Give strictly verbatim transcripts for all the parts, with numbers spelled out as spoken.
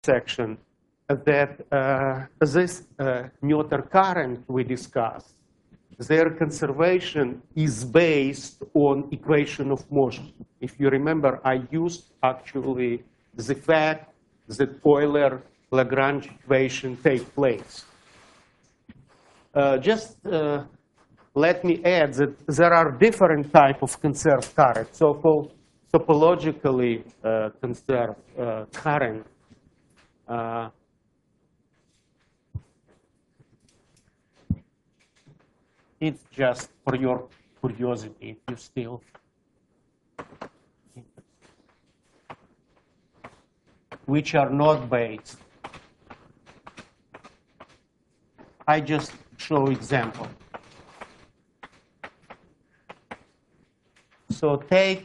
section that uh, this uh, Noether current we discussed, their conservation is based on equation of motion. If you remember, I used actually the fact that Euler-Lagrange equation take place. Uh, just uh, let me add that there are different type of conserved current, so-called topologically uh, conserved uh, current. Uh, it's just for your curiosity, if you still. Which are not based. I just show example. So take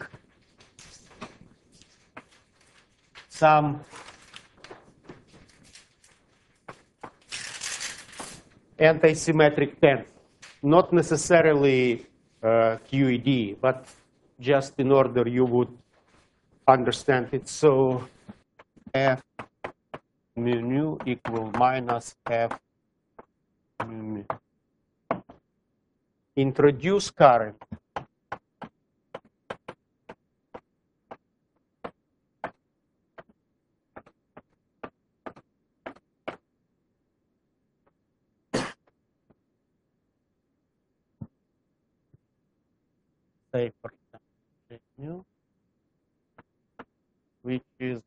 some anti-symmetric tensor, not necessarily uh, Q E D, but just in order you would understand it. So F mu nu equal minus F mu mu. Introduce current. Say for example, mu, which is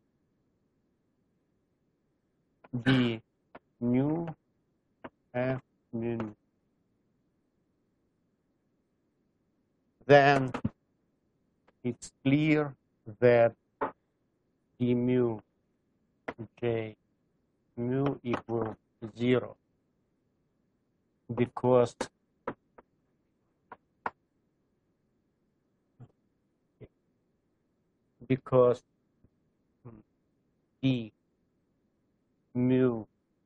d nu F mu nu. Then it's clear that d mu j mu equals zero because because d mu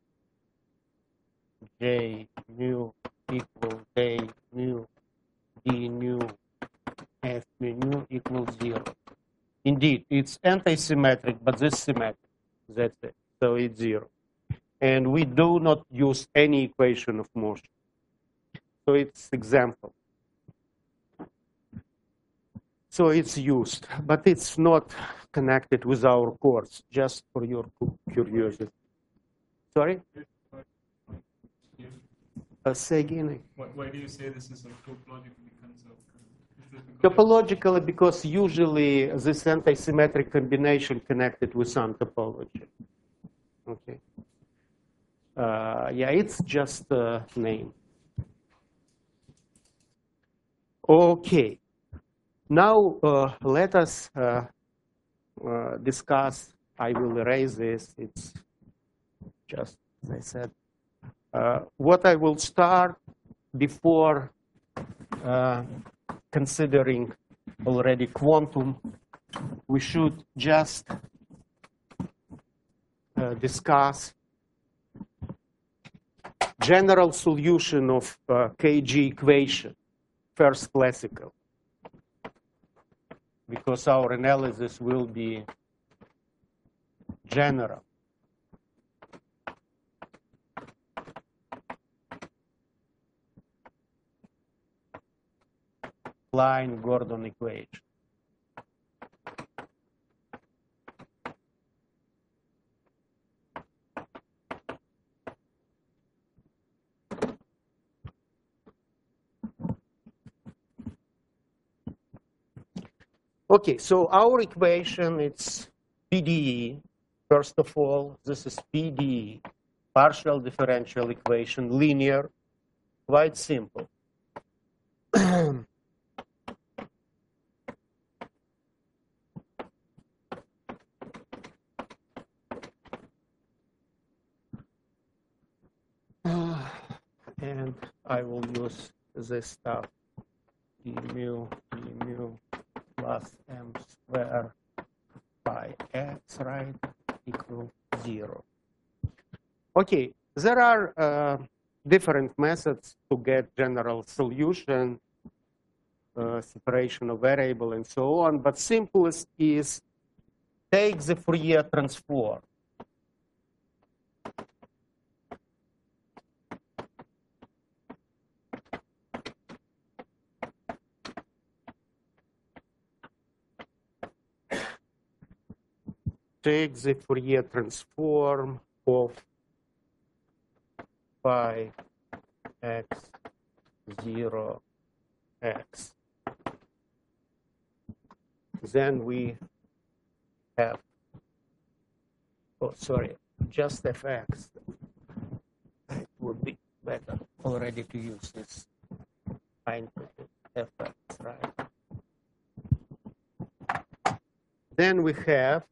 j mu equals j mu d nu F mu nu equals zero. Indeed, it's anti-symmetric, but this symmetric. That's it. So it's zero. And we do not use any equation of motion. So it's example. So it's used, but it's not connected with our course, just for your curiosity. Sorry? Uh, say again. Why, why do you say this is a topologically conserved? Topologically, because usually this anti-symmetric combination connected with some topology. Okay. Uh, yeah, it's just a name. Okay. Now uh, let us uh, uh, discuss. I will erase this. It's just as I said. Uh, what I will start before uh, considering already quantum, we should just uh, discuss general solution of uh, K G equation, first classical, because our analysis will be general. Klein-Gordon equation. Okay, so our equation, it's P D E. First of all, this is P D E, partial differential equation, linear, quite simple. And I will use this stuff, d mu, d mu plus m square by x, right, equal zero. Okay, there are uh, different methods to get general solution, uh, separation of variable and so on, but simplest is take the Fourier transform. take the Fourier transform of phi x zero x. Then we have, oh, sorry, just f x. It would be better already to use this input f x, right? Then we have,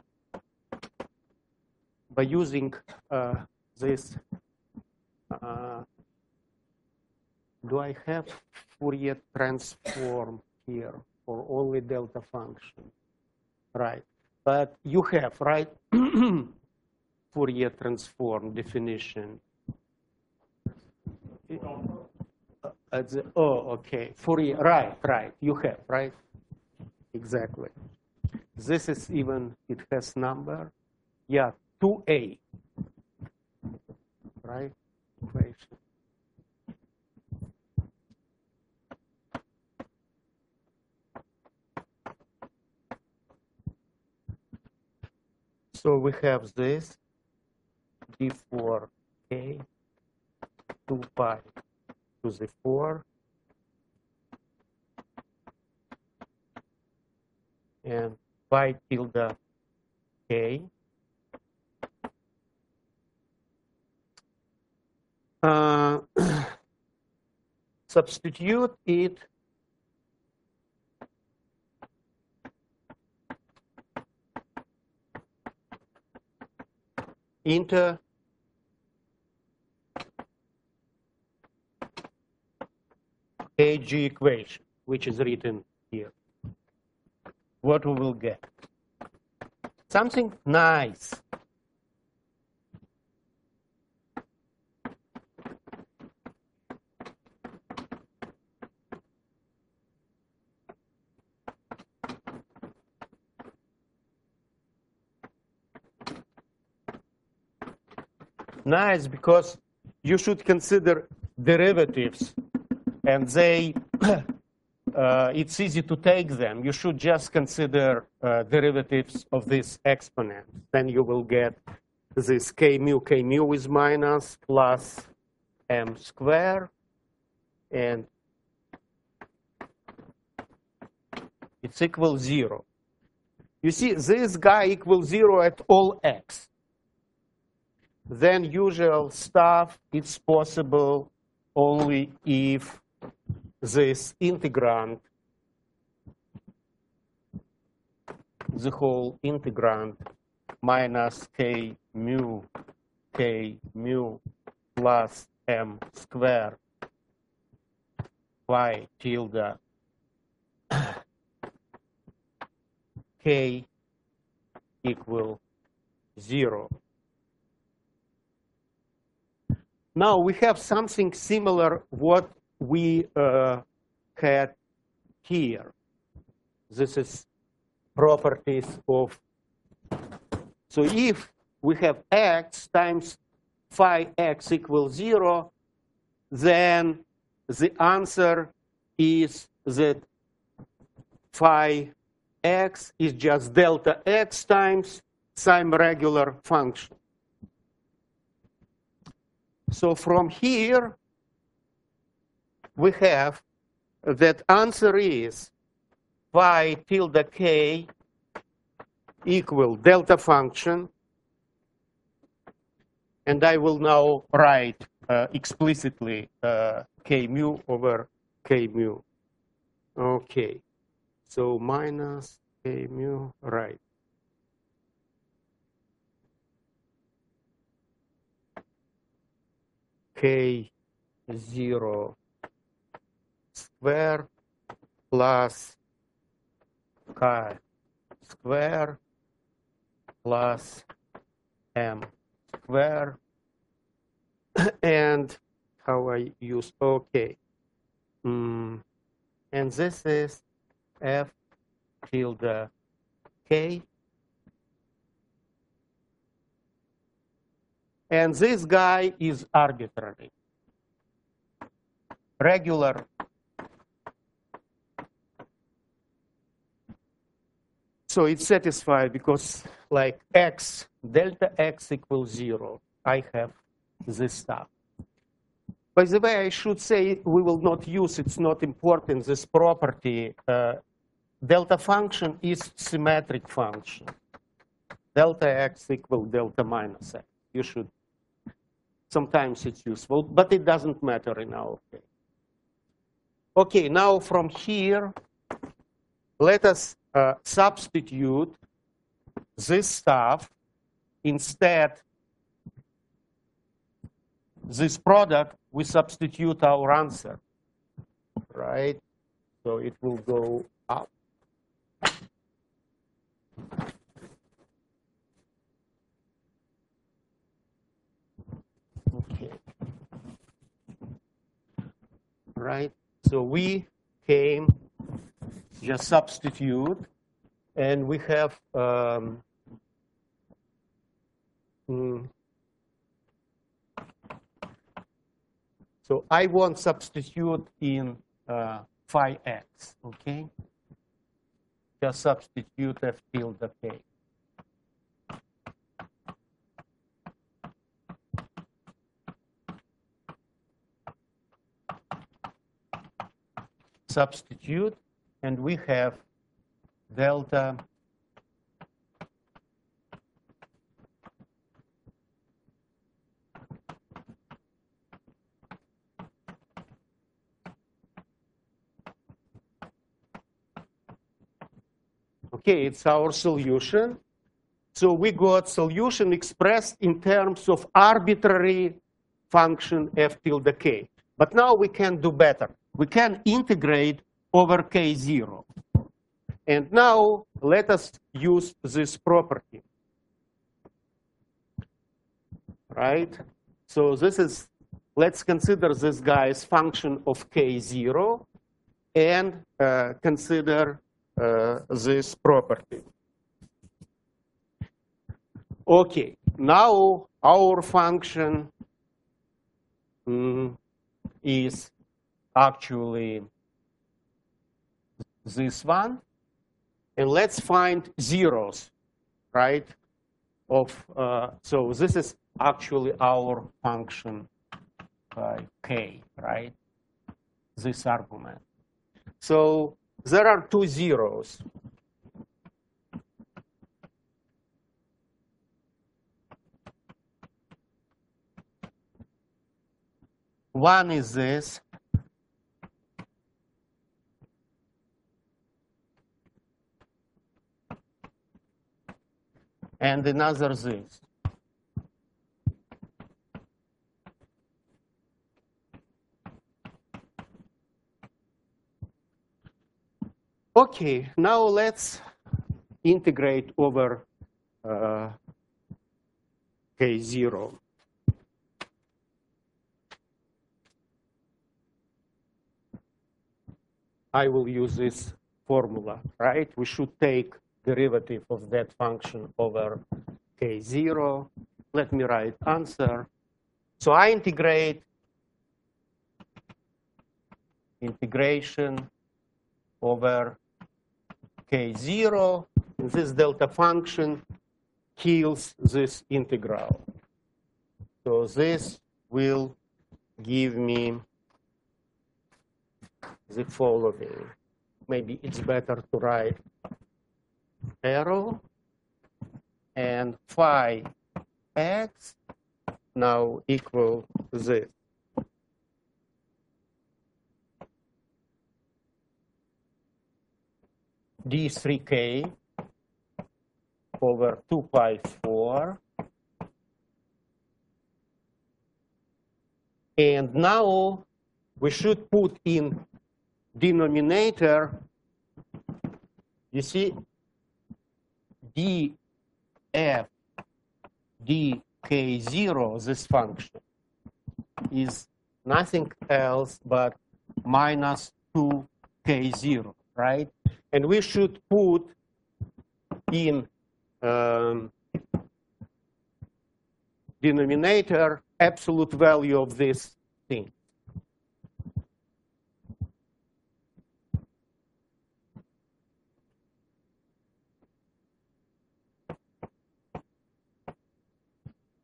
by using uh, this, uh, do I have Fourier transform here for only delta function? Right. But you have, right, Fourier transform definition. Uh, the, oh, okay. Fourier, right, right. You have, right? Exactly. This is even, it has number. Yeah, two A. Right? Equation. So we have this d four k two pi to the four and pi tilde k. Uh, substitute it into A G equation, which is written here. What we will get? Something nice. Nice, because you should consider derivatives, and they, uh, it's easy to take them. You should just consider uh, derivatives of this exponent. Then you will get this k mu, k mu is minus plus m squared, and it's equal zero. You see, this guy equals zero at all x. Then usual stuff, it's possible only if this integrand, the whole integrand minus k mu, k mu plus m squared y tilde k equal zero. Now we have something similar what we uh, had here. This is properties of, so if we have x times phi x equals zero, then the answer is that phi x is just delta x times some regular function. So from here, we have that answer is phi tilde k equal delta function. And I will now write uh, explicitly uh, k mu over k mu. Okay. So minus k mu, right. K zero square plus k square plus m square. And how I use, okay. Mm. And this is f tilde k. And this guy is arbitrary. Regular. So it's satisfied because like x, delta x equals zero. I have this stuff. By the way, I should say we will not use, it's not important, this property. Uh, delta function is symmetric function. Delta x equals delta minus x. You should, sometimes it's useful, but it doesn't matter in our case. Okay, now from here, let us uh, substitute this stuff instead. This product, we substitute our answer, right? So it will go up. Okay. Right? So we came, just substitute, and we have um, mm, so I want substitute in uh, phi x, okay? Just substitute f tilde k. Substitute, and we have delta okay, it's our solution. So we got solution expressed in terms of arbitrary function f tilde k. But now we can do better. We can integrate over k zero. And now let us use this property. Right? So this is, let's consider this guy as function of k zero and uh, consider uh, this property. Okay, now our function mm, is actually this one. And let's find zeros, right? Of uh, so this is actually our function uh, k, right? This argument. So there are two zeros. One is this. And another this. Okay, now let's integrate over uh, k zero. I will use this formula, right? We should take derivative of that function over k zero. Let me write answer. So I integrate integration over k zero. This delta function kills this integral. So this will give me the following. Maybe it's better to write arrow and phi x now equal this. d three k over two pi four. And now we should put in denominator, you see, df dk zero, this function, is nothing else but minus two k zero, right? And we should put in um, denominator absolute value of this thing.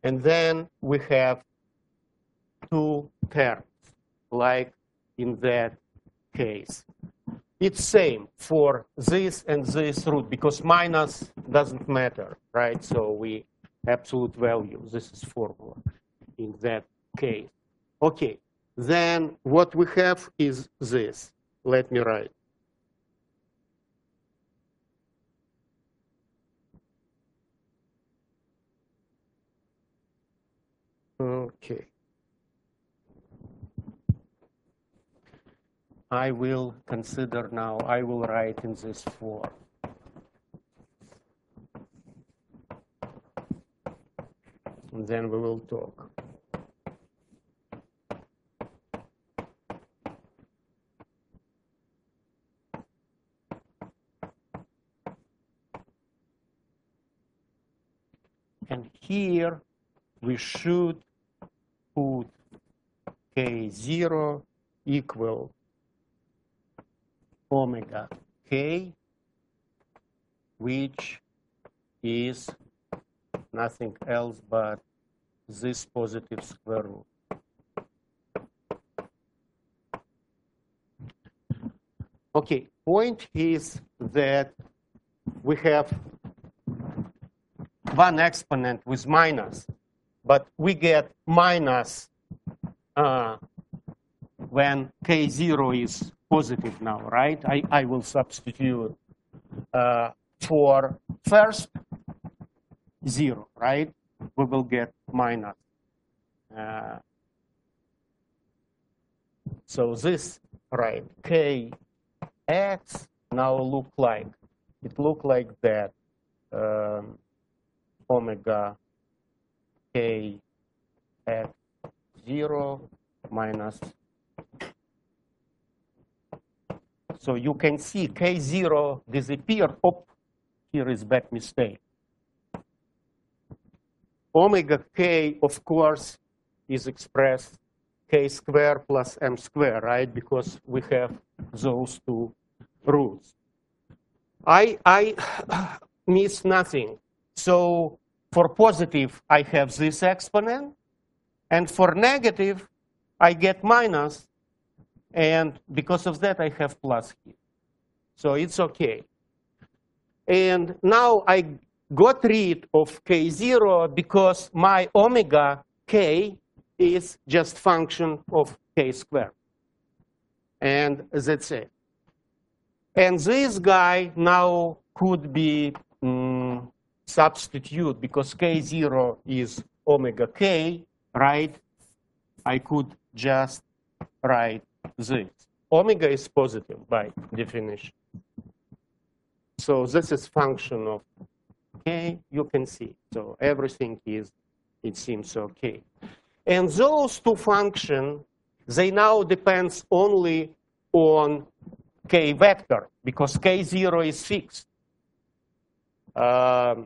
And then we have two terms, like in that case. It's same for this and this root, because minus doesn't matter, right? So we absolute value, this is formula in that case. Okay, then what we have is this. Let me write. Okay. I will consider now, I will write in this form. And then we will talk. And here we should put k zero equal omega k, which is nothing else but this positive square root. Okay, point is that we have one exponent with minus, but we get minus uh, when k zero is positive now, right? I, I will substitute uh, for first zero, right? We will get minus. Uh, so this, right, kx now look like, it look like that. Um, omega k x zero minus. So you can see k zero disappeared. Oh, here is bad mistake. Omega k, of course, is expressed k squared plus m squared, right? Because we have those two roots. I, I miss nothing. So for positive, I have this exponent. And for negative, I get minus. And because of that, I have plus here. So it's OK. And now I got rid of k zero because my omega k is just function of k squared. And that's it. And this guy now could be um, substitute because k zero is omega k, right? I could just write this. Omega is positive by definition. So this is function of k, you can see. So everything is, it seems OK. And those two functions, they now depends only on k vector, because k zero is fixed. Um,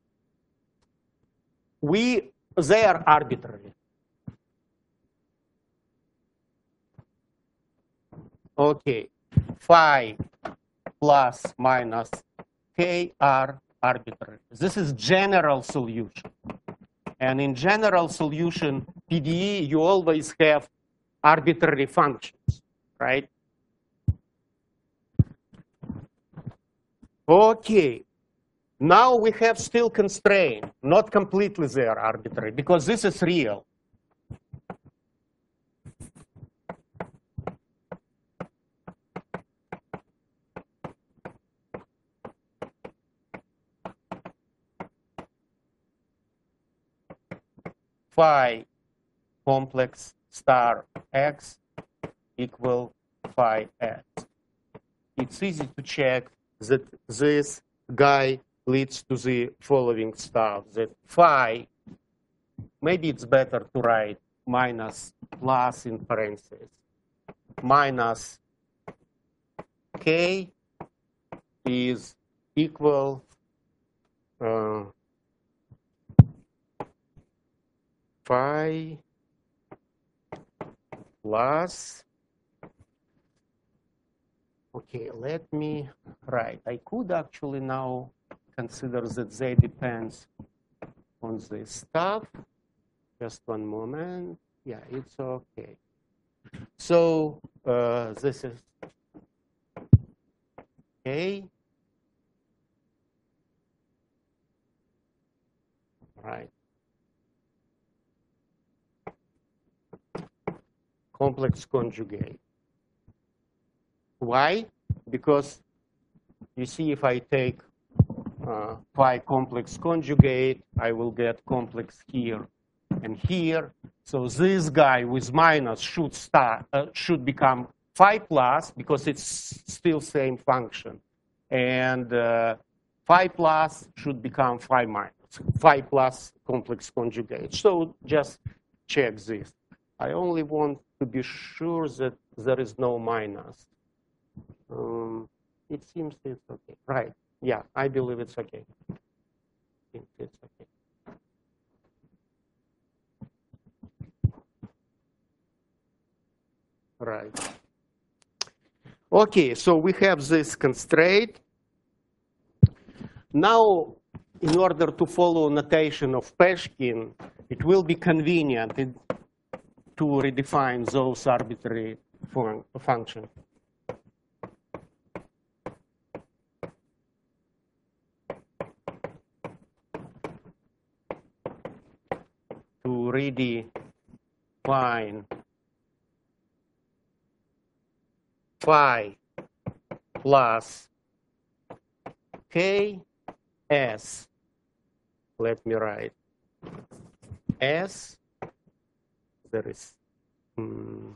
we, they are arbitrary. OK, phi plus minus k are arbitrary. This is general solution. And in general solution, P D E, you always have arbitrary functions, right? OK, now we have still constraint, not completely they are arbitrary, because this is real. Phi complex star x equal phi x. It's easy to check that this guy leads to the following stuff, that phi, maybe it's better to write minus plus in parentheses, minus k is equal uh, phi plus, okay, let me write. I could actually now consider that z depends on this stuff. Just one moment. Yeah, it's okay. So uh, this is A. Right. Complex conjugate. Why? Because you see, if I take uh, phi complex conjugate, I will get complex here and here. So this guy with minus should start uh, should become phi plus because it's still same function, and uh, phi plus should become phi minus, phi plus complex conjugate. So just check this. I only want to be sure that there is no minus. Um, it seems it's okay. Right. Yeah, I believe it's okay. It's okay. Right. Okay, so we have this constraint. Now, in order to follow notation of Peshkin, it will be convenient to redefine those arbitrary fun functions. To redefine phi plus k s, let me write s, there is um,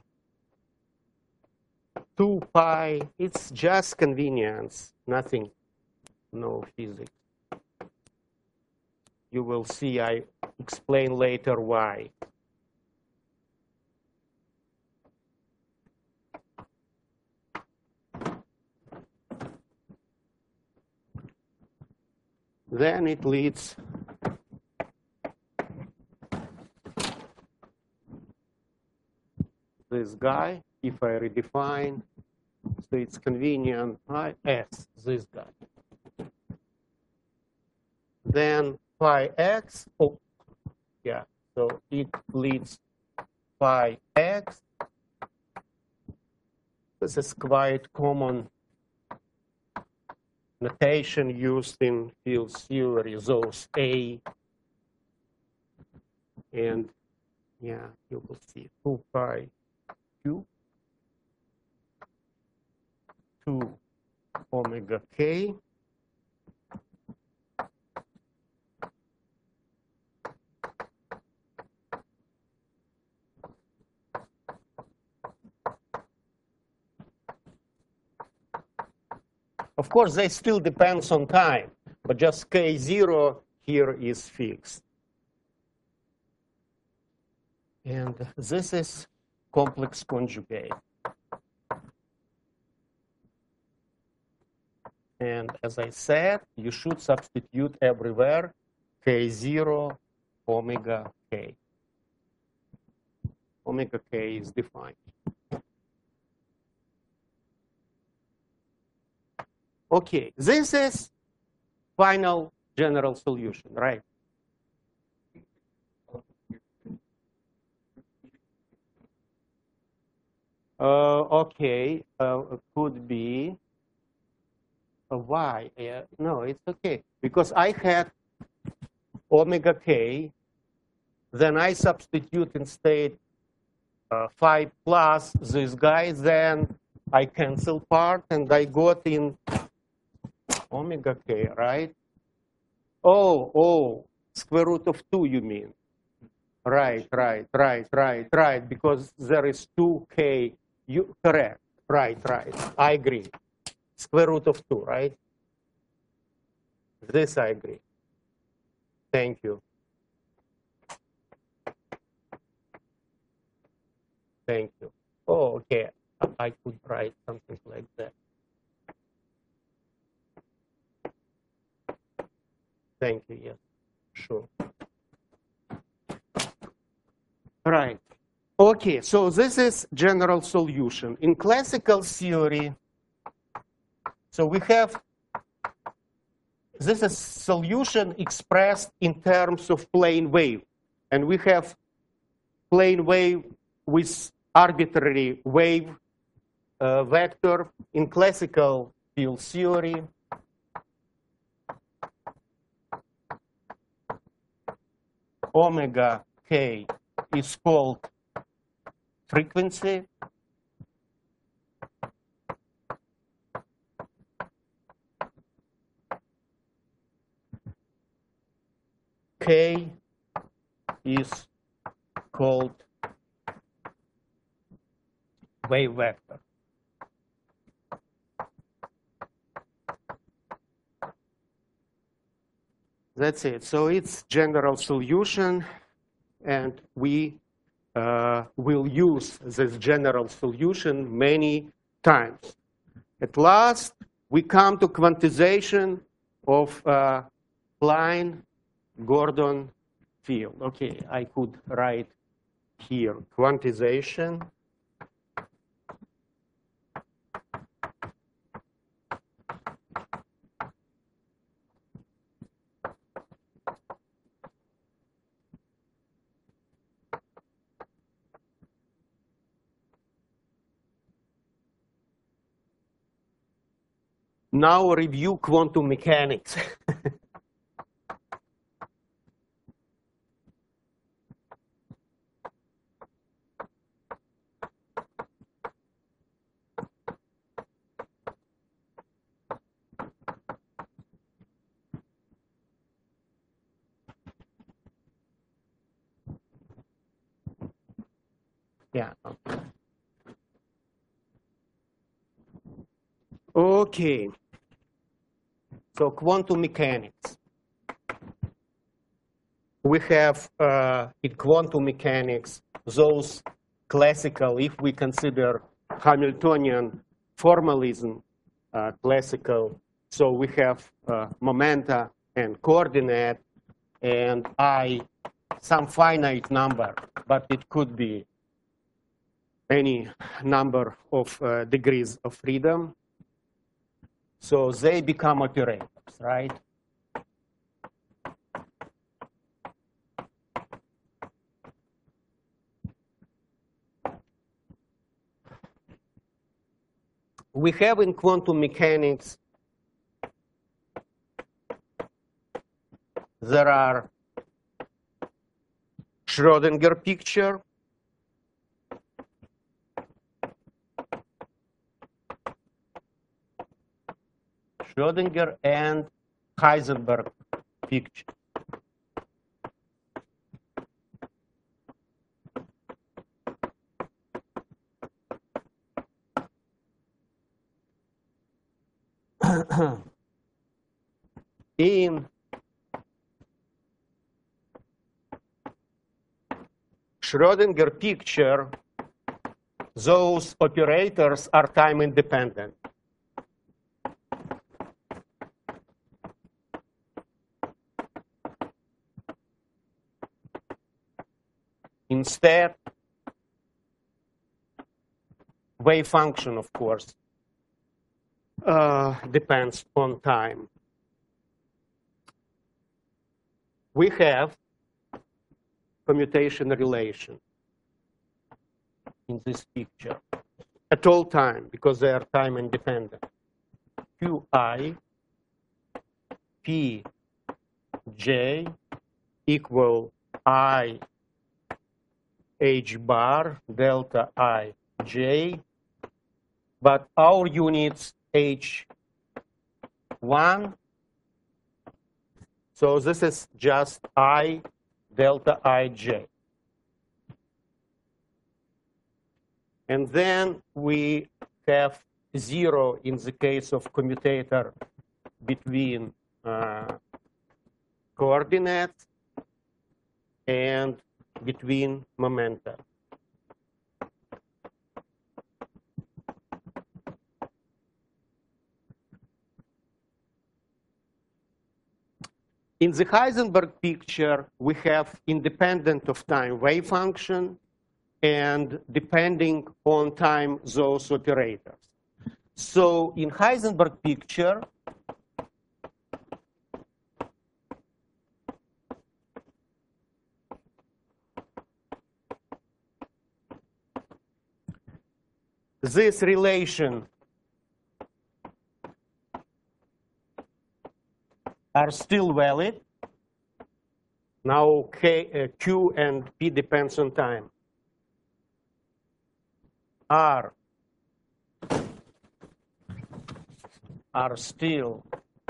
two pi, it's just convenience, nothing, no physics. You will see, I explain later why. Then it leads this guy, if I redefine, so it's convenient, I S, this guy. Then phi x, oh, yeah, so it leads phi x. This is quite common notation used in field theory, those A, and yeah, you will see two pi q, two omega k, of course, they still depends on time, but just k zero here is fixed. And this is complex conjugate. And as I said, you should substitute everywhere k zero omega k. Omega k is defined. Okay, this is final general solution, right? Uh, okay, uh, could be a y. Uh, no, it's okay. Because I had omega k, then I substitute instead uh, phi plus this guy, then I cancel part, and I got in omega k, right? Oh, oh, square root of two, you mean? Right, right, right, right, right, because there is two k, you correct, right, right, I agree. Square root of two, right? This I agree. Thank you. Thank you. Oh, okay, I could write something like that. Thank you, yes, sure. Right. Okay, so this is general solution. In classical theory, so we have, this is solution expressed in terms of plane wave. And we have plane wave with arbitrary wave uh, vector. In classical field theory, omega k is called frequency. K is called wave vector. That's it. So it's general solution, and we uh, will use this general solution many times. At last, we come to quantization of uh, Klein-Gordon field. Okay, I could write here quantization. Now review quantum mechanics. Yeah. Okay. So quantum mechanics. We have uh, in quantum mechanics those classical, if we consider Hamiltonian formalism uh, classical. So we have uh, momenta and coordinate, and I, some finite number, but it could be any number of uh, degrees of freedom. So they become operators, right? We have in quantum mechanics, there are Schrödinger picture, Schrödinger and Heisenberg picture. In Schrödinger picture, those operators are time independent. Instead, wave function, of course, uh, depends on time. We have commutation relation in this picture at all time because they are time independent. Qi P J equal I H bar delta I J, but our units H one. So this is just I delta I J. And then we have zero in the case of commutator between uh, coordinates and between momenta. In the Heisenberg picture, we have independent of time wave function and depending on time those operators. So in Heisenberg picture, this relation are still valid. Now K, uh, Q and P depends on time. R are still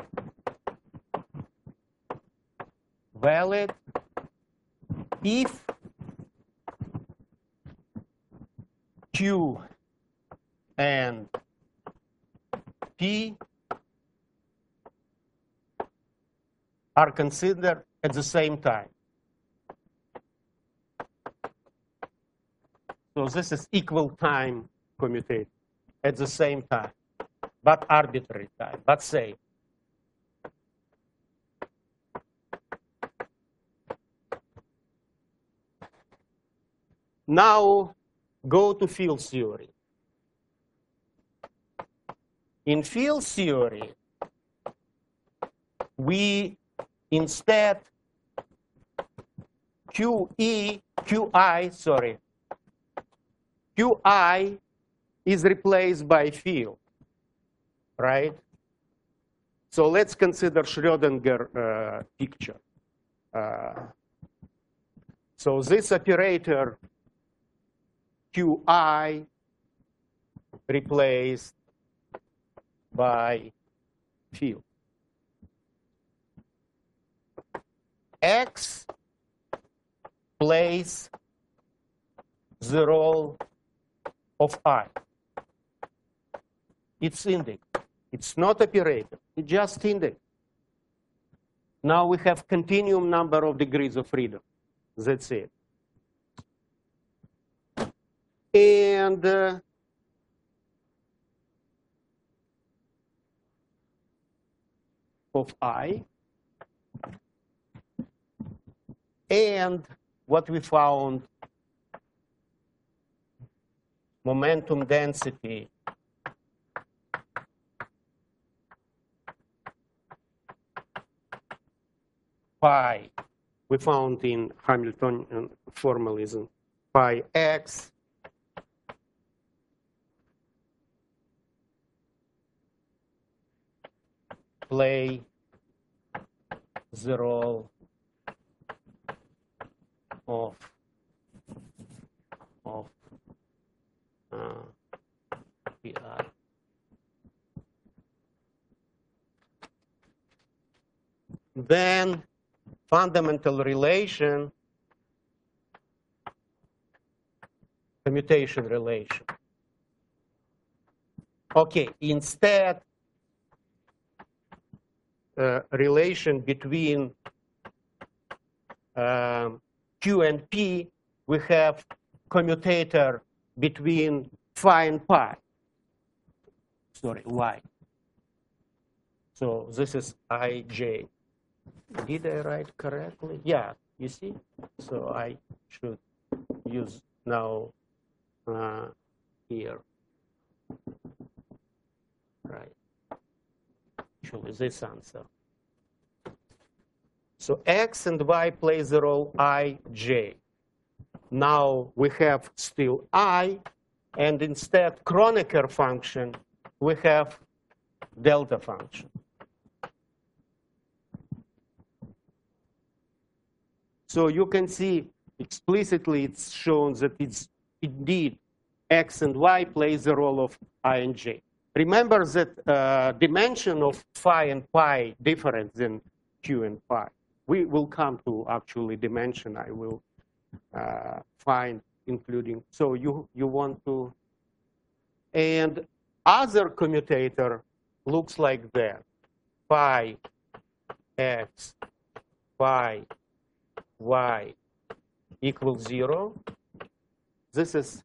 valid if Q and P are considered at the same time. So this is equal time commutator at the same time, but arbitrary time, but same. Now go to field theory. In field theory, we instead QE, QI, sorry, QI is replaced by field, right? So let's consider Schrödinger uh, picture. Uh, so this operator QI replaced by field. X plays the role of I. It's index. It's not operator. It's just index. Now we have continuum number of degrees of freedom. That's it. And uh, of I. And what we found, momentum density pi, we found in Hamiltonian formalism, pi x play the role of of uh, pi. Then fundamental relation, commutation relation. Okay, instead, uh, relation between um, Q and P, we have commutator between phi and pi. Sorry, Y. So this is I J. Did I write correctly? Yeah, you see? So I should use now uh, here. Right. Actually, this answer. So X and Y play the role I, J. Now we have still I, and instead Kronecker function, we have delta function. So you can see explicitly it's shown that it's indeed X and Y plays the role of I and J. Remember that uh, dimension of phi and pi different than Q and pi. We will come to actually dimension. I will uh, find including. So you you want to, and other commutator looks like that. Pi x pi y equals zero. This is.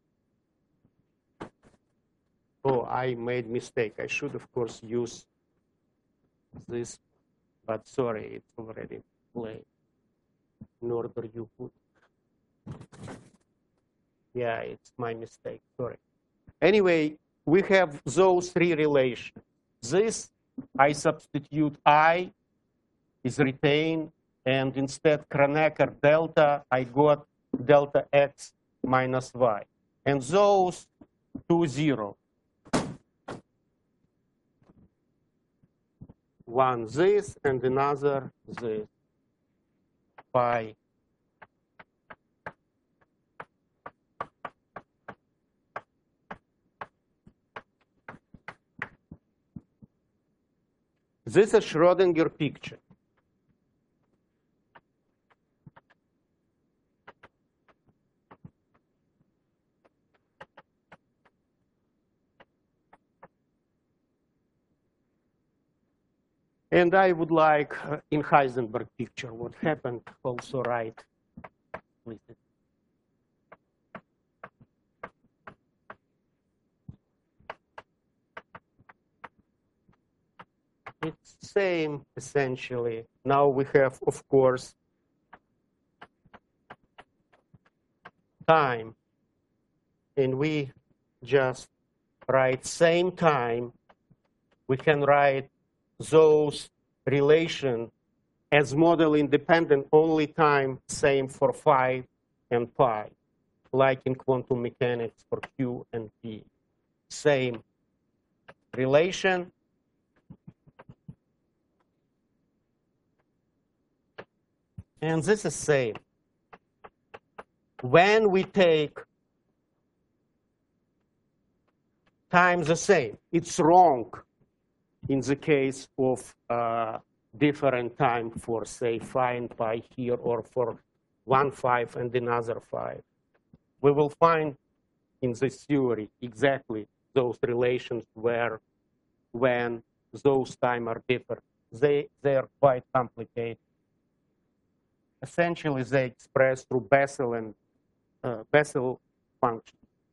Oh, I made mistake. I should, of course, use this, but sorry, it's already played. In order you put. Yeah, it's my mistake. Sorry. Anyway, we have those three relations. This, I substitute I is retained, and instead Kronecker delta, I got delta x minus y. And those two, zero. One this and another this. Pi. This is Schrödinger picture. And I would like, uh, in Heisenberg picture, what happened, also write with it. It's same, essentially. Now we have, of course, time. And we just write same time. We can write those relation as model independent only time, same for phi and pi, like in quantum mechanics for Q and P. Same relation. And this is same. When we take time the same, it's wrong in the case of uh, different time for, say, phi and pi here, or for one five and another five. We will find in this theory exactly those relations where, when those time are different. They, they are quite complicated. Essentially, they express through Bessel and uh, Bessel functions.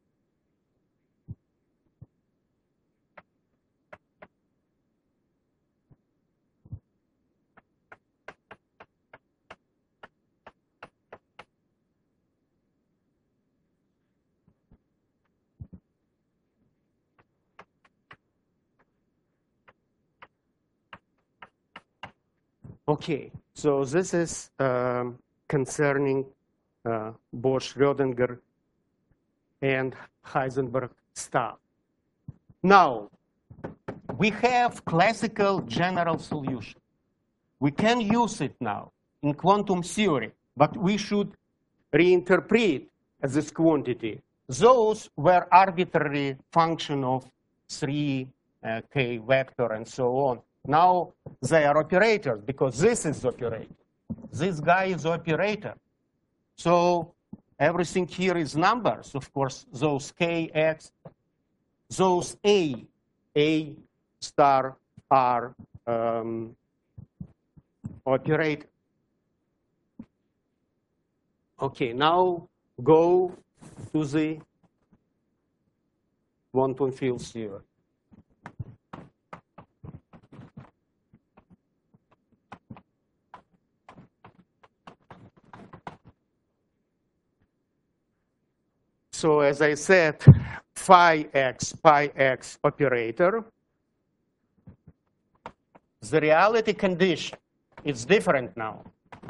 Okay, so this is um, concerning uh, Bohr, Schrödinger, and Heisenberg stuff. Now, we have classical general solution. We can use it now in quantum theory, but we should reinterpret this quantity. Those were arbitrary function of three uh, k vector and so on. Now they are operators because this is operator. This guy is operator. So everything here is numbers. Of course, those k, x, those a, a star are um, operator. Okay, now go to the quantum field theory. So as I said, phi x, pi x operator. The reality condition is different now.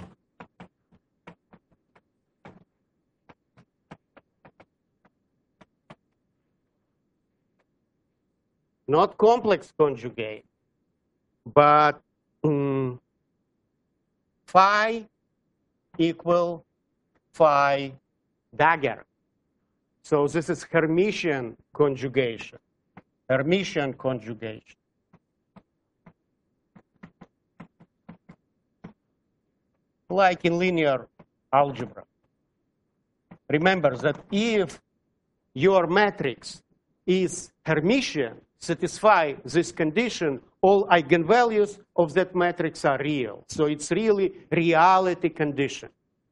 Not complex conjugate, but um, phi equal phi dagger. So this is Hermitian conjugation. Hermitian conjugation. Like in linear algebra. Remember that if your matrix is Hermitian, satisfy this condition, all eigenvalues of that matrix are real. So it's really reality condition.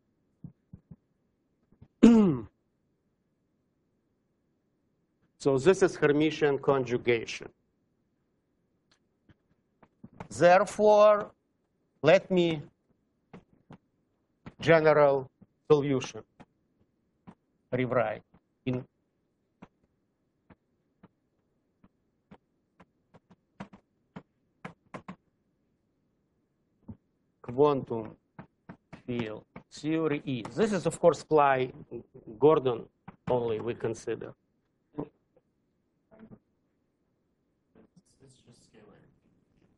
So this is Hermitian conjugation. Therefore, let me general solution rewrite in quantum field theory is. This is, of course, Cly Gordon only we consider.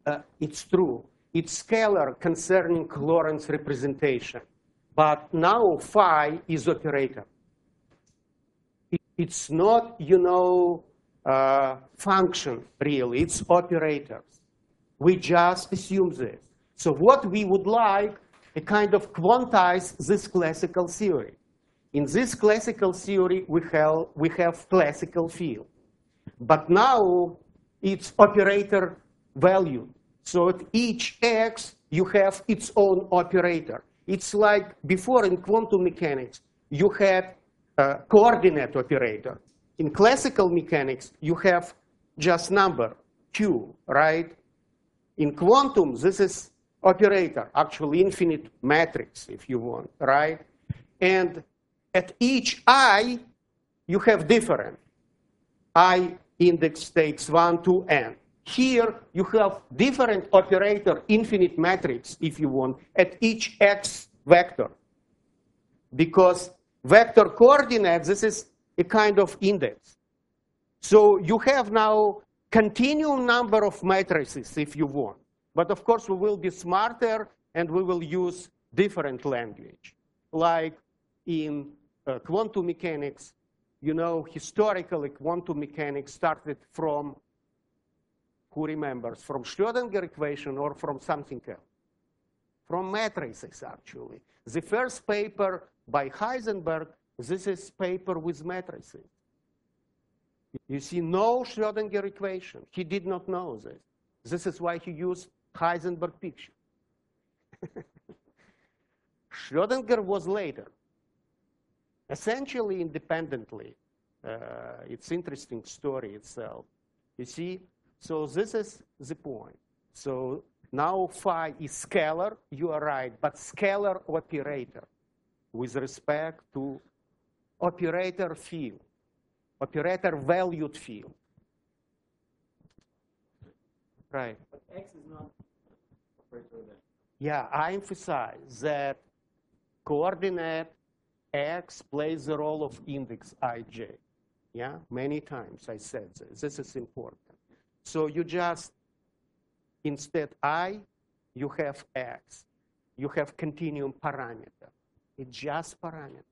uh, it's true. It's scalar concerning Lorentz representation. But now phi is operator. It, it's not, you know, uh, function, really. It's operators. We just assume this. So what we would like, a kind of quantize this classical theory. In this classical theory, we have, we have classical field. But now it's operator value. So at each x, you have its own operator. It's like before in quantum mechanics, you had a coordinate operator. In classical mechanics, you have just number, q, right? In quantum, this is operator, actually infinite matrix, if you want, right? And at each I, you have different. I index takes one to n. Here, you have different operator, infinite matrix, if you want, at each x vector. Because vector coordinates, this is a kind of index. So you have now continuum number of matrices, if you want. But of course, we will be smarter, and we will use different language. Like in uh, quantum mechanics, you know, historically, quantum mechanics started from, who remembers, from Schrödinger equation or from something else? From matrices, actually. The first paper by Heisenberg, this is paper with matrices. You see, no Schrödinger equation. He did not know this. This is why he used Heisenberg picture. Schrödinger was later. Essentially independently. Uh, it's interesting story itself. You see, so this is the point. So now phi is scalar, you are right, but scalar operator with respect to operator field, operator valued field. Right. But x is not operator then. Yeah, I emphasize that coordinate x plays the role of index ij. Yeah, many times I said this. This is important. So you just, instead I, you have x. You have continuum parameter. It's just parameter.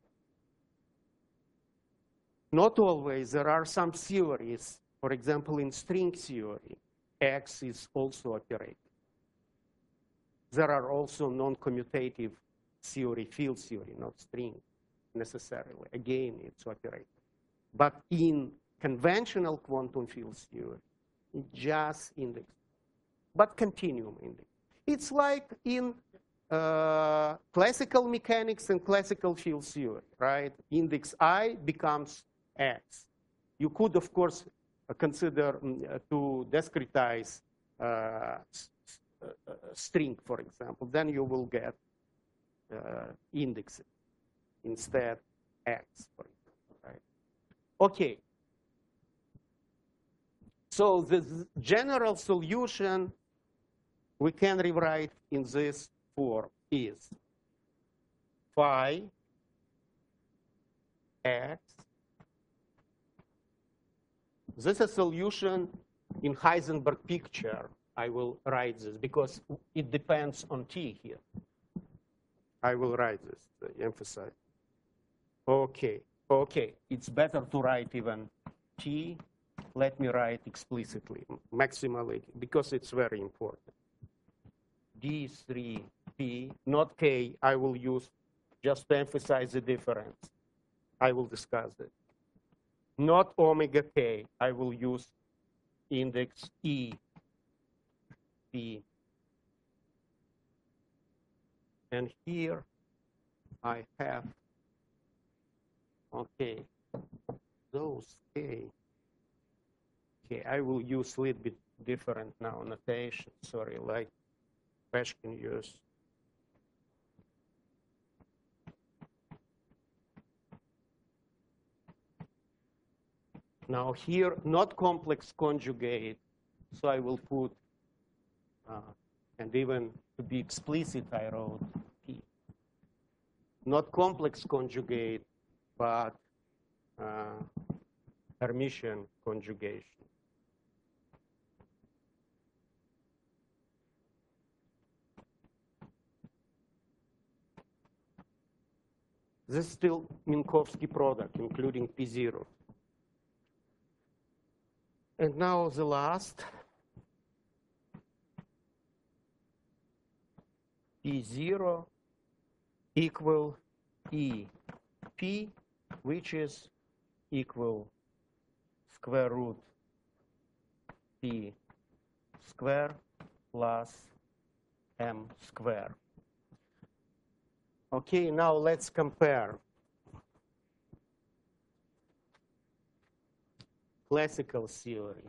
Not always. There are some theories, for example, in string theory, x is also operator. There are also non-commutative theory, field theory, not string necessarily. Again, it's operator. But in conventional quantum field theory, it's just index, but continuum index. It's like in uh, classical mechanics and classical field theory, right? Index I becomes x. You could, of course, consider uh, to discretize uh, string, for example. Then you will get uh, indexes instead x, for example, right? Okay. So the general solution we can rewrite in this form is phi x. This is a solution in Heisenberg picture. I will write this because it depends on t here. I will write this, to emphasize. Okay, okay. It's better to write even t. Let me write explicitly, maximally, because it's very important. D three P, not K, I will use just to emphasize the difference. I will discuss it. Not omega K, I will use index E, P. And here I have, okay, those K. Okay, I will use a little bit different now notation, sorry, like Pashkin used. Now here, not complex conjugate, so I will put, uh, and even to be explicit, I wrote P. Not complex conjugate, but uh, Hermitian conjugation. This is still Minkowski product, including P zero. And now the last, P zero equal E P, which is equal square root P square plus M square. Okay, now let's compare classical theory.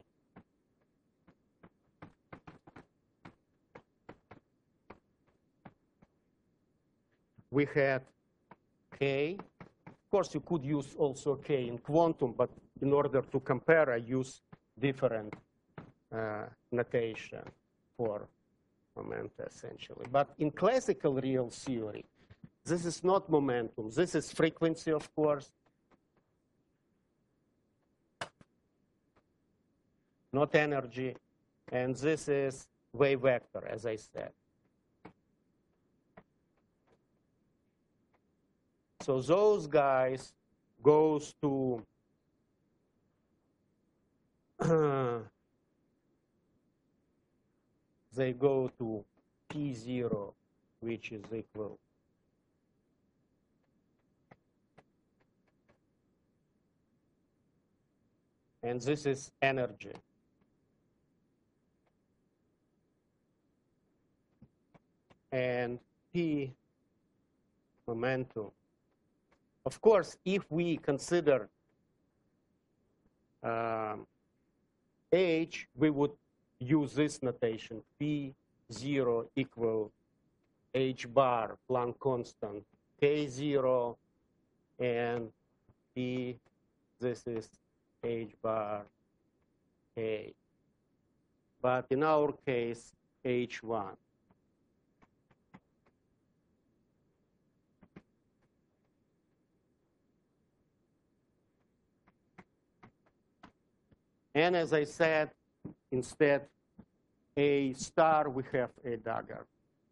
We had K. Of course, you could use also K in quantum, but in order to compare, I use different uh, notation for momenta, essentially. But in classical real theory, this is not momentum. This is frequency, of course. Not energy. And this is wave vector, as I said. So those guys goes to they go to P zero, which is equal and this is energy. And P momentum. Of course, if we consider um, H, we would use this notation, P zero equal H bar, Planck constant, K zero, and P, this is H bar K. But in our case, H one. And as I said, instead A star, we have a dagger.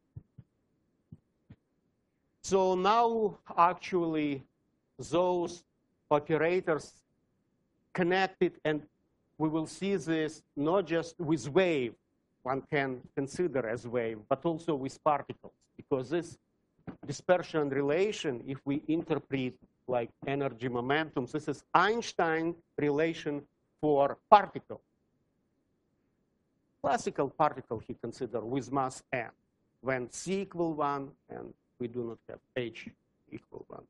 So now actually those operators connected, and we will see this not just with wave, one can consider as wave, but also with particles, because this dispersion relation, if we interpret like energy momentum, this is Einstein relation for particle. Classical particle he considered with mass m, when C equal one and we do not have H equal one.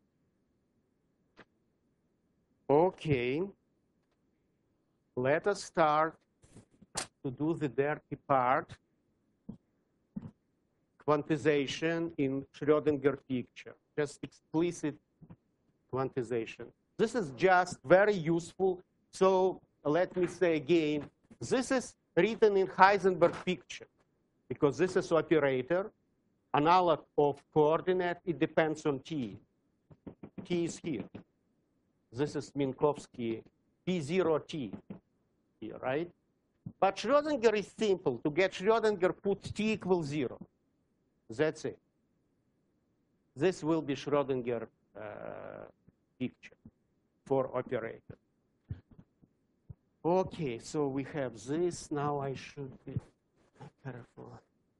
Okay, let us start to do the dirty part. Quantization in Schrödinger picture, just explicit quantization. This is just very useful. So let me say again, this is written in Heisenberg picture, because this is operator, analog of coordinate, it depends on T. T is here. This is Minkowski P zero T here, right? But Schrödinger is simple. To get Schrödinger, put T equals zero. That's it. This will be Schrödinger uh, picture for operator. Okay, so we have this. Now I should be careful.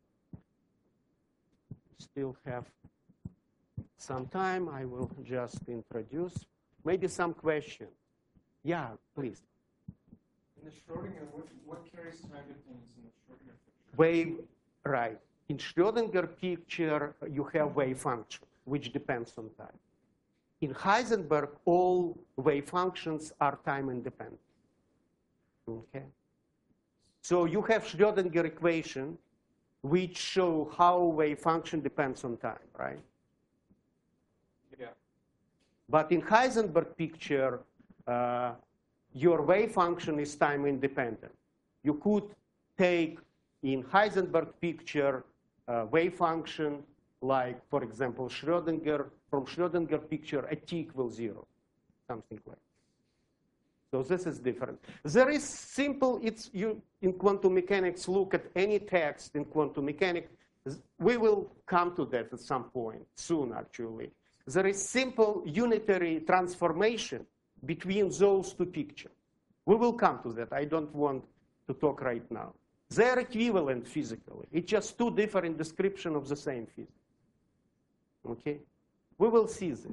Still have some time. I will just introduce. Maybe some questions. Yeah, please. In the Schrödinger, what, what carries time dependence in the Schrödinger picture? Wave, right. In Schrödinger picture, you have wave function, which depends on time. In Heisenberg, all wave functions are time independent. Okay. So you have Schrödinger equation, which show how wave function depends on time, right? Yeah. But in Heisenberg picture, uh, your wave function is time independent. You could take in Heisenberg picture uh, wave function, like, for example, Schrödinger, from Schrödinger picture at T equals zero, something like that. So this is different. There is simple, it's you in quantum mechanics, look at any text in quantum mechanics. We will come to that at some point, soon actually. there is simple unitary transformation between those two pictures. We will come to that. I don't want to talk right now. They're equivalent physically. It's just two different descriptions of the same physics. Okay? We will see this. So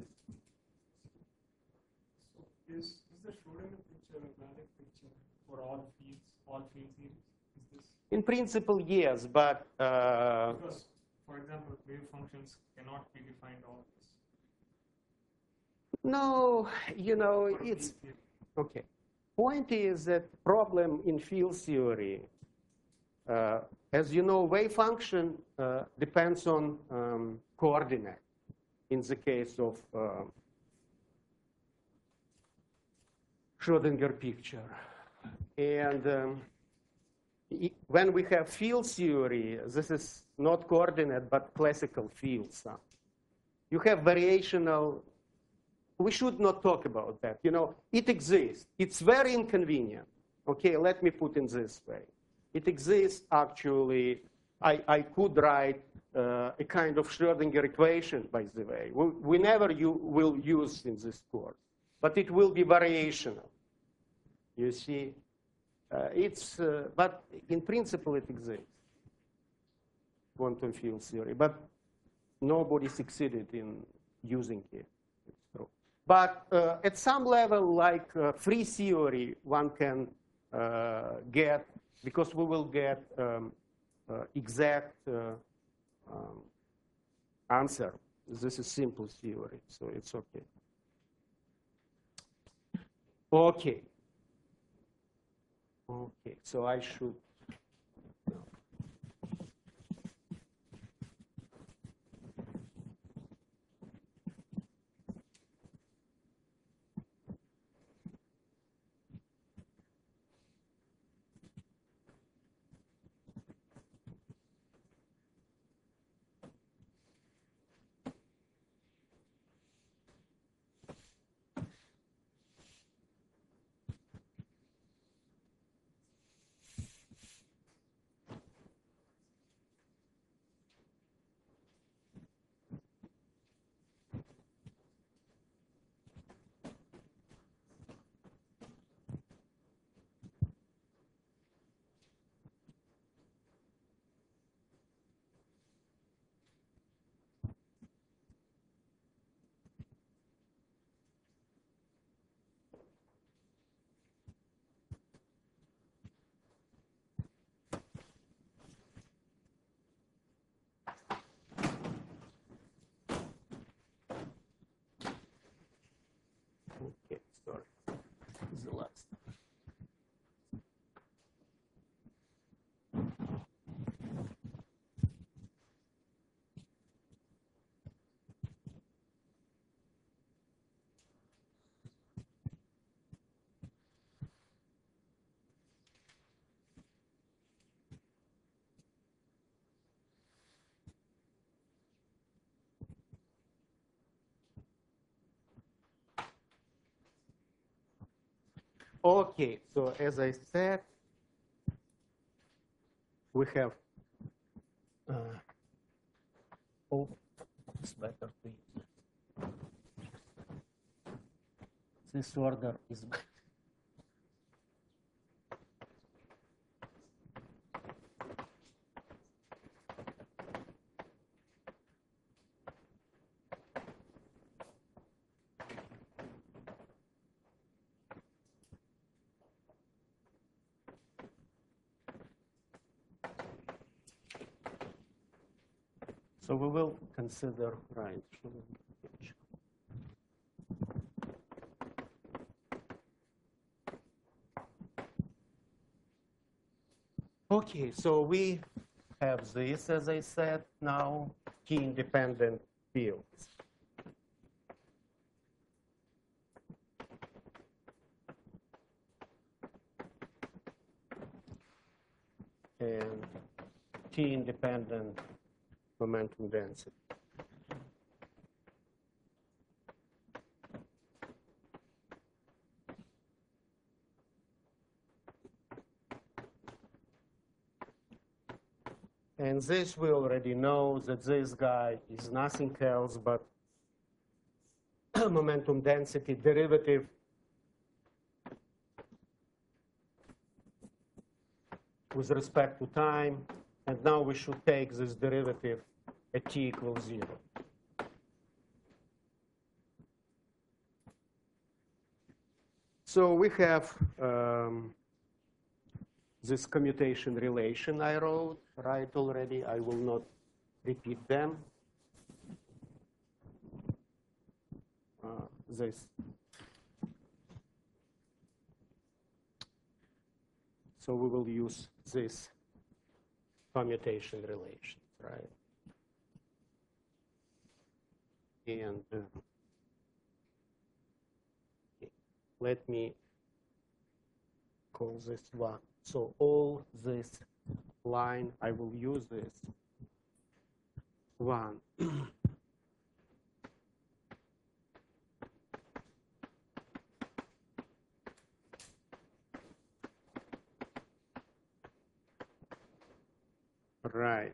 is, is the Schrodinger picture a valid picture for all fields, all field theories? Is this In principle, yes, but uh, because, for example, wave functions cannot be defined always. no, you know, For it's field theory. okay. Point is that problem in field theory, uh, as you know, wave function uh, depends on um, coordinate. In the case of uh, Schrodinger picture, and um, i- when we have field theory, this is not coordinate but classical fields. Huh? You have variational. We should not talk about that. You know, it exists. It's very inconvenient. Okay, let me put it this way. It exists actually. I, I could write uh, a kind of Schrodinger equation, by the way. We, we never u- will use in this course, but it will be variational. You see, uh, it's, uh, but in principle it exists, quantum field theory, but nobody succeeded in using it. It's true. But uh, at some level, like uh, free theory, one can uh, get, because we will get um, uh, exact uh, um, answer. This is simple theory, so it's okay. Okay. Okay, so I should. Okay, sorry. This is the last. Okay, so as I said, we have. Uh, oh, it's better please. This order is. So we will consider, right. Okay, so we have this, as I said, now, key-independent fields. And key-independent momentum density. And this we already know that this guy is nothing else but momentum density derivative with respect to time. And now we should take this derivative at t equals zero. So we have um, this commutation relation I wrote, right, already. I will not repeat them. Uh, this. So we will use this commutation relation, right? And uh, let me call this one. So all this line, I will use this one. Right.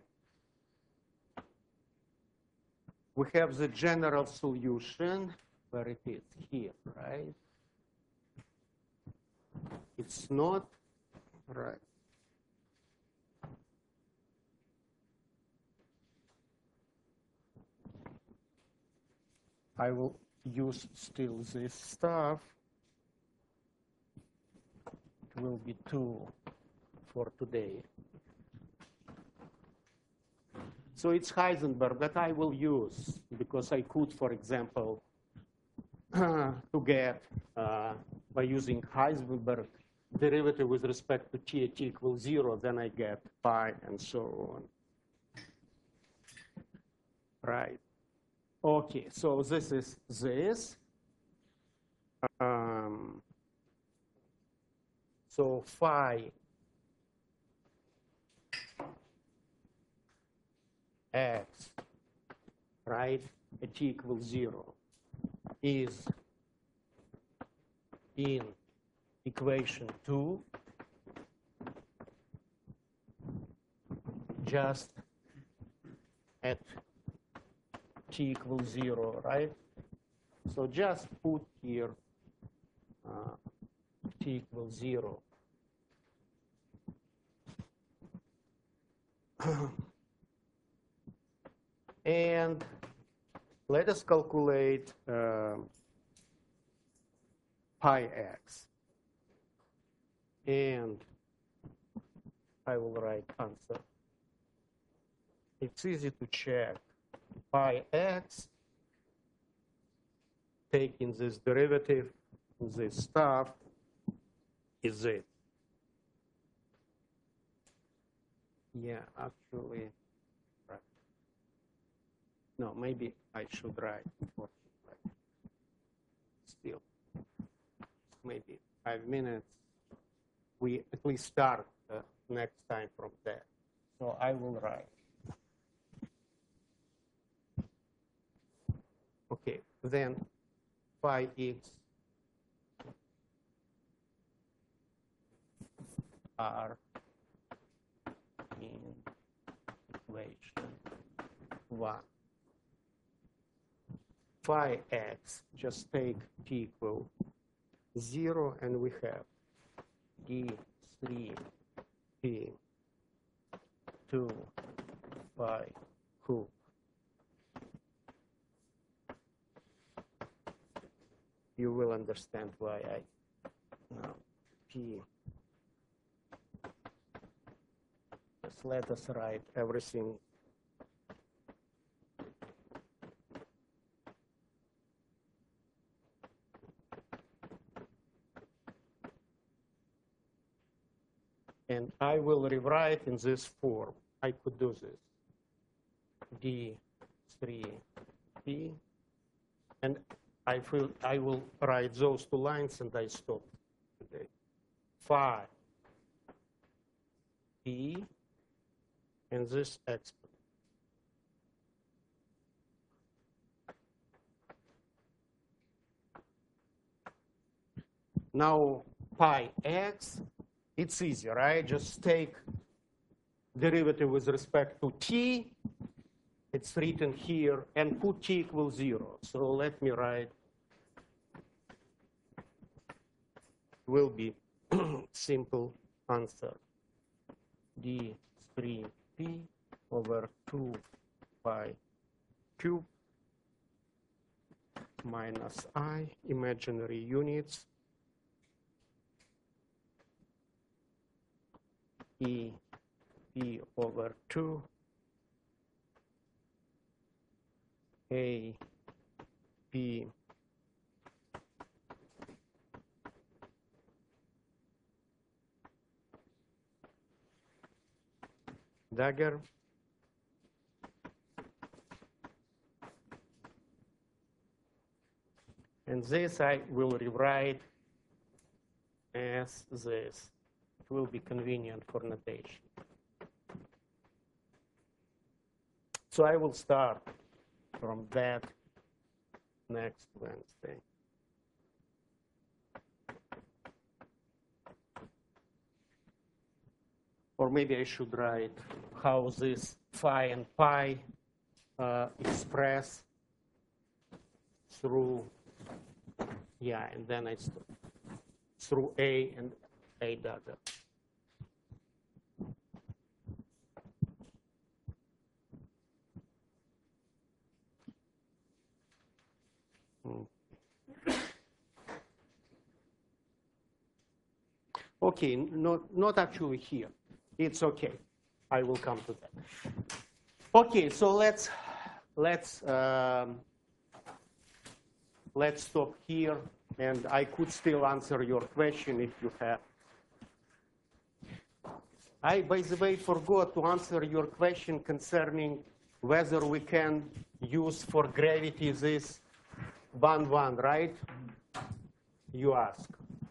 We have the general solution where it is here, right? It's not right. I will use still this stuff. It will be two for today. So it's Heisenberg that I will use because I could, for example, to get, uh, by using Heisenberg derivative with respect to t at t equals zero, then I get pi and so on. Right. Okay, so this is this. Um, so phi x, right, at t equals zero is in equation two just at t equals zero, right? So just put here uh, t equals zero. And let us calculate uh, pi x. And I will write answer. It's easy to check. Pi x, taking this derivative, this stuff, is it. Yeah, actually, right. No, maybe I should write before. Still, maybe five minutes. We at least start uh, next time from there. So I will write. Okay, then phi x are in equation one. Phi x, just take t equal zero, and we have d three p two phi cube. You will understand why I now p. Just let us write everything. And I will rewrite in this form. I could do this. d three p. And I feel I will write those two lines and I stop today. Phi p and this exponent. Now pi x, it's easy, right? Just take derivative with respect to t. It's written here, and put t equals zero. So let me write will be simple answer. D three P over two pi cube minus I, imaginary units, E P over two, A P dagger and this I will rewrite as this. It will be convenient for notation. So I will start from that next Wednesday. Or maybe I should write how this phi and pi uh, express through, yeah, and then it's through A and A dagger. Okay, not, not actually here. It's okay. I will come to that. Okay, so let's let's um, let's stop here, and I could still answer your question if you have. I, by the way, forgot to answer your question concerning whether we can use for gravity this one one, right? You ask.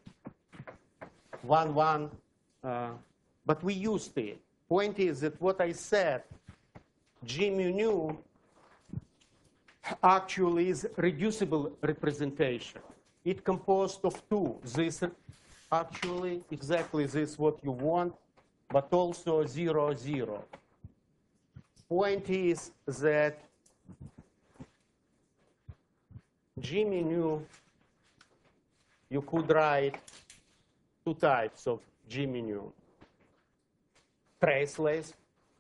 One one. Uh, But we used it. Point is that what I said, G mu nu, actually is reducible representation. It composed of two. This actually exactly this what you want, but also zero zero. Point is that G mu nu, you could write two types of G mu nu. Traceless,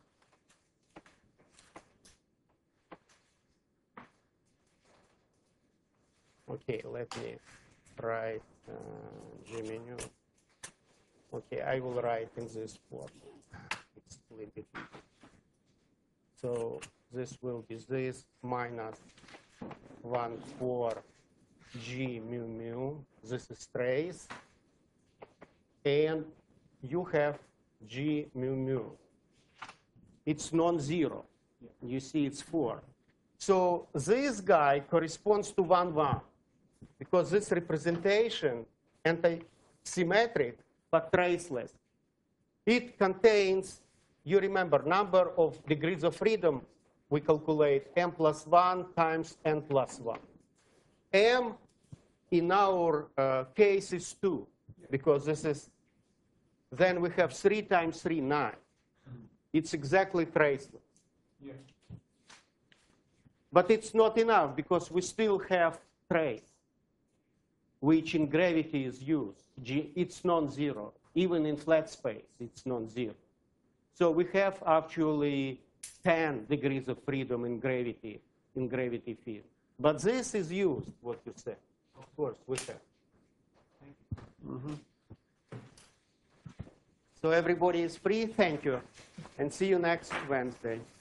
okay, let me write uh, G mu nu. Okay, I will write in this form. It's a little bit easier. So this will be this minus one four G mu mu. This is trace, and you have G mu mu. It's non-zero. You see it's four. So this guy corresponds to one one because this representation anti-symmetric but traceless. It contains, you remember, number of degrees of freedom. We calculate m plus one times n plus one. M in our uh, case is two because this is. Then we have three times three, nine. It's exactly traceless. Yeah. But it's not enough because we still have trace, which in gravity is used. It's non-zero. Even in flat space, it's non-zero. So we have actually ten degrees of freedom in gravity, in gravity field. But this is used, what you said. Of course, we have. Mm-hmm. So everybody is free. Thank you. And see you next Wednesday.